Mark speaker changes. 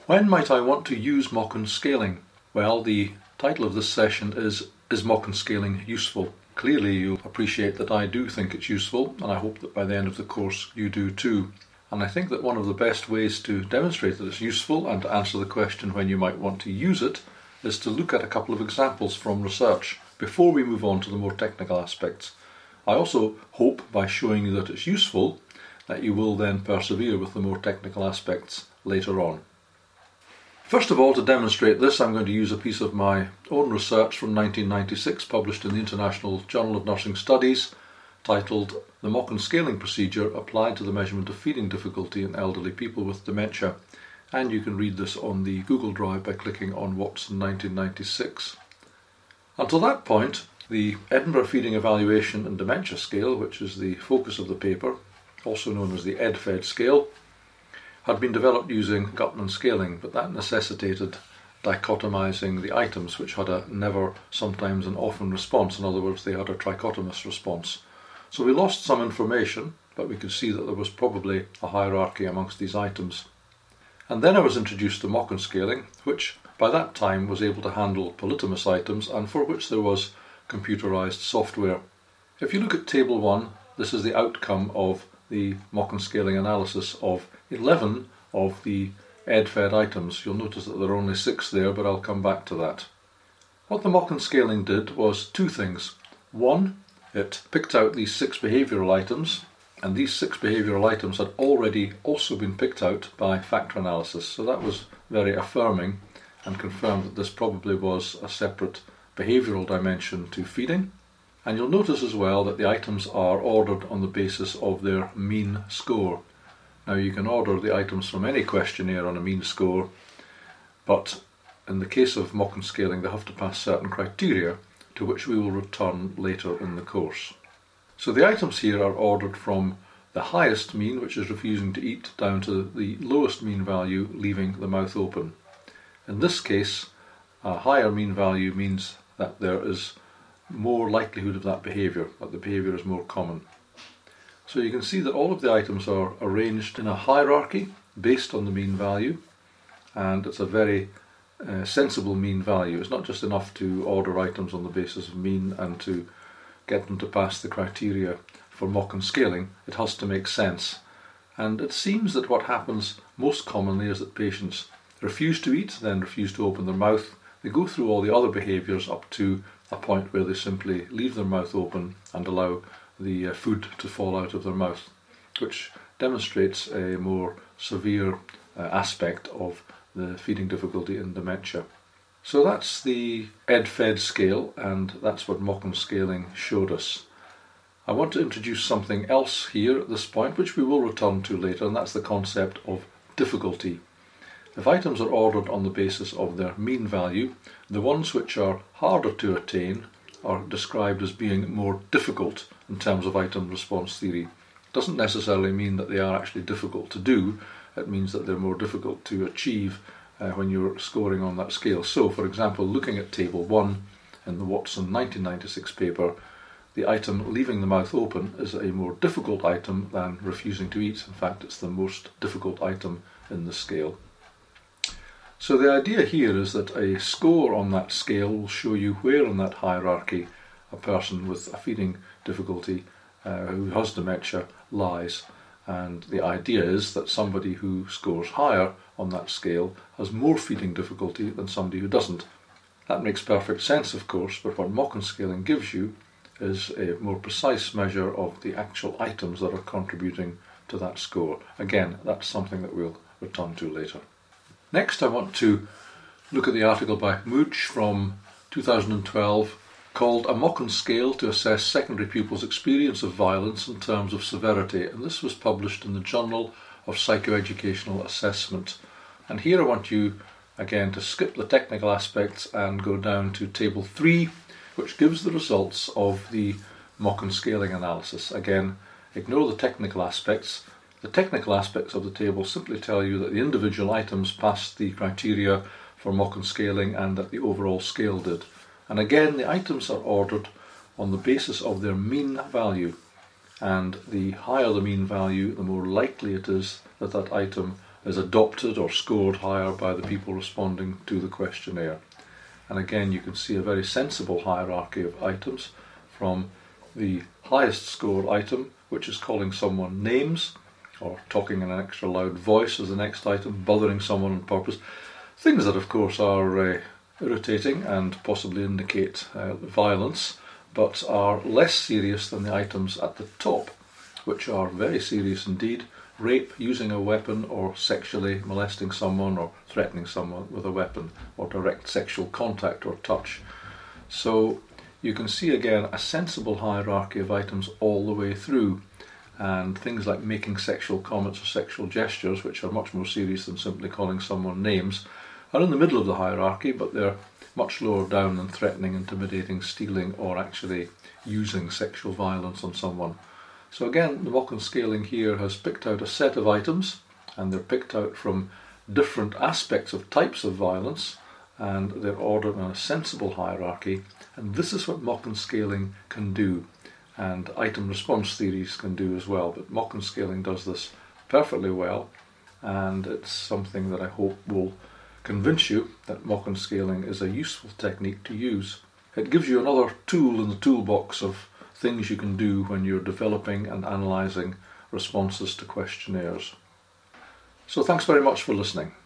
Speaker 1: When might I want to use Mochen scaling? Well, the title of this session is Mochen scaling useful? Clearly you'll appreciate that I do think it's useful, and I hope that by the end of the course you do too. And I think that one of the best ways to demonstrate that it's useful and to answer the question when you might want to use it is to look at a couple of examples from research before we move on to the more technical aspects. I also hope by showing you that it's useful that you will then persevere with the more technical aspects later on. First of all, to demonstrate this, I'm going to use a piece of my own research from 1996 published in the International Journal of Nursing Studies titled The Mochen Scaling Procedure Applied to the Measurement of Feeding Difficulty in Elderly People with Dementia. And you can read this on the Google Drive by clicking on Watson 1996. Until that point, the Edinburgh Feeding Evaluation and Dementia Scale, which is the focus of the paper, also known as the EdFed scale, had been developed using Gutman scaling, but that necessitated dichotomizing the items, which had a never, sometimes and often response. In other words, they had a trichotomous response. So we lost some information, but we could see that there was probably a hierarchy amongst these items. And then I was introduced to Mochen scaling, which by that time was able to handle polytomous items and for which there was computerized software. If you look at Table 1, this is the outcome of the Mochen scaling analysis of 11 of the EdFed items. You'll notice that there are only 6 there, but I'll come back to that. What the Mochen scaling did was two things. One, it picked out these 6 behavioural items, and these 6 behavioural items had already also been picked out by factor analysis. So that was very affirming and confirmed that this probably was a separate behavioural dimension to feeding. And you'll notice as well that the items are ordered on the basis of their mean score. Now you can order the items from any questionnaire on a mean score, but in the case of Mochen scaling they have to pass certain criteria to which we will return later in the course. So the items here are ordered from the highest mean, which is refusing to eat, down to the lowest mean value, leaving the mouth open. In this case, a higher mean value means that there is more likelihood of that behaviour, that the behaviour is more common. So you can see that all of the items are arranged in a hierarchy based on the mean value, and it's a very sensible mean value. It's not just enough to order items on the basis of mean and to get them to pass the criteria for Mochen scaling. It has to make sense. And it seems that what happens most commonly is that patients refuse to eat, then refuse to open their mouth. They go through all the other behaviours up to a point where they simply leave their mouth open and allow the food to fall out of their mouth, which demonstrates a more severe aspect of the feeding difficulty in dementia. So that's the EdFed scale, and that's what Mochen scaling showed us. I want to introduce something else here at this point, which we will return to later, and that's the concept of difficulty. If items are ordered on the basis of their mean value, the ones which are harder to attain are described as being more difficult in terms of item response theory. It doesn't necessarily mean that they are actually difficult to do, it means that they're more difficult to achieve when you're scoring on that scale. So, for example, looking at Table 1 in the Watson 1996 paper, the item leaving the mouth open is a more difficult item than refusing to eat. In fact, it's the most difficult item in the scale. So the idea here is that a score on that scale will show you where in that hierarchy a person with a feeding difficulty who has dementia lies. And the idea is that somebody who scores higher on that scale has more feeding difficulty than somebody who doesn't. That makes perfect sense, of course, but what Mochen scaling gives you is a more precise measure of the actual items that are contributing to that score. Again, that's something that we'll return to later. Next, I want to look at the article by Mooch from 2012 called A Mochen Scale to Assess Secondary Pupils' Experience of Violence in Terms of Severity, and this was published in the Journal of Psychoeducational Assessment. And here I want you again to skip the technical aspects and go down to Table 3, which gives the results of the Mochen scaling analysis. Again, ignore the technical aspects. The technical aspects of the table simply tell you that the individual items passed the criteria for Mochen scaling and that the overall scale did. And again, the items are ordered on the basis of their mean value, and the higher the mean value, the more likely it is that that item is adopted or scored higher by the people responding to the questionnaire. And again, you can see a very sensible hierarchy of items, from the highest scored item, which is calling someone names, or talking in an extra loud voice as the next item, bothering someone on purpose. Things that of course are irritating and possibly indicate violence, but are less serious than the items at the top, which are very serious indeed. Rape, using a weapon, or sexually molesting someone or threatening someone with a weapon, or direct sexual contact or touch. So you can see again a sensible hierarchy of items all the way through, and things like making sexual comments or sexual gestures, which are much more serious than simply calling someone names, are in the middle of the hierarchy, but they're much lower down than threatening, intimidating, stealing, or actually using sexual violence on someone. So again, the Mauchon scaling here has picked out a set of items, and they're picked out from different aspects of types of violence, and they're ordered in a sensible hierarchy. And this is what Mauchon scaling can do, and item response theories can do as well. But Mauchon scaling does this perfectly well, and it's something that I hope will convince you that Mauchon scaling is a useful technique to use. It gives you another tool in the toolbox of things you can do when you're developing and analysing responses to questionnaires. So thanks very much for listening.